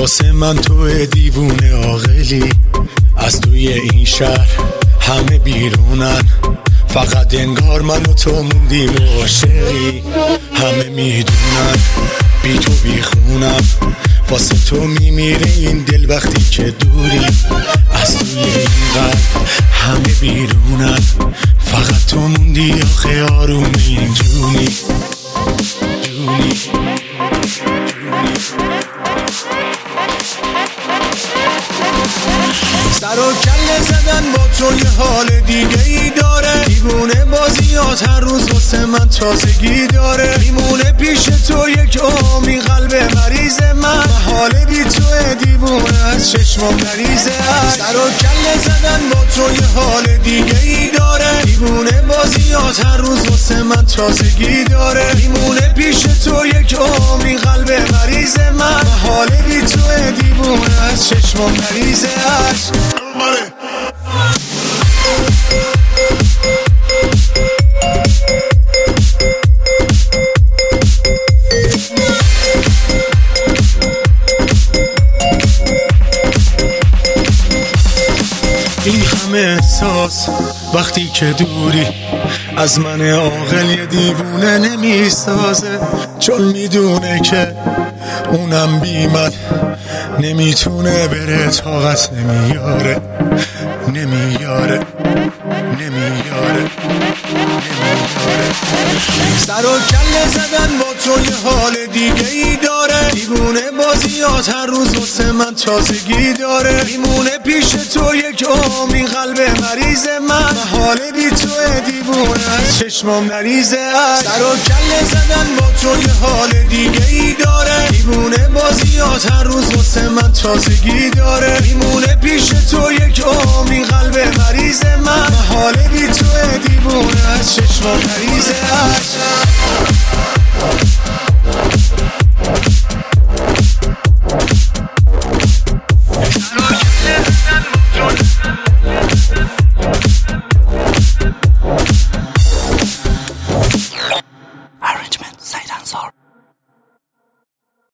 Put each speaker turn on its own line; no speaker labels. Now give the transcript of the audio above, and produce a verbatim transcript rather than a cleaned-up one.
واسه من تو دیوونه عاقلی، از توی این شهر همه بیرونن، فقط انگار من و تو موندیم عاشقی. همه میدونن بی تو بیخونم، واسه تو میمیره این دل وقتی که دوری. از توی این قلب همه بیرونن، فقط تو موندی آخه آروم این جونی جونی. سر و کله زدن با تو یه حال دیگه ای داره، دیوونه بازیات هر روز واسه من تازگی داره. میمونه پیش تو یک عمری قلب مریض من، حال بی تو دیوونه از چشمام نریزه. سر و کله زدن با تو یه حال دیگه ای داره، دیوونه بازیات هر روز واسه من تازگی داره. میمونه پیش تو یک عمری قلب مریض من، حال بی تو دیوونه از چشمام نریزه. این همه احساس وقتی که دوری، از من عاقل یه دیوونه نمیسازه، چون میدونه که اونم بی من نمیتونه بره، طاقت نمیاره نمیاره نمیاره نمیاره. سر و کله زدن با تو یه حال دیگه ای داره، دیوونه بازیات هر روز واسه من تازگی داره. میمونه پیش تو یک عمری قلب مریض من، حال بی تو دیوونه از چشمام نریزه. سر و کله زدن با تو یه حال دیگه ای داره، دیوونه بازیات هر روز واسه من تازگی داره. میمونه پیش تو یک عمری قلب مریض من، حال بی تو دیوونه از چشمام نریزه.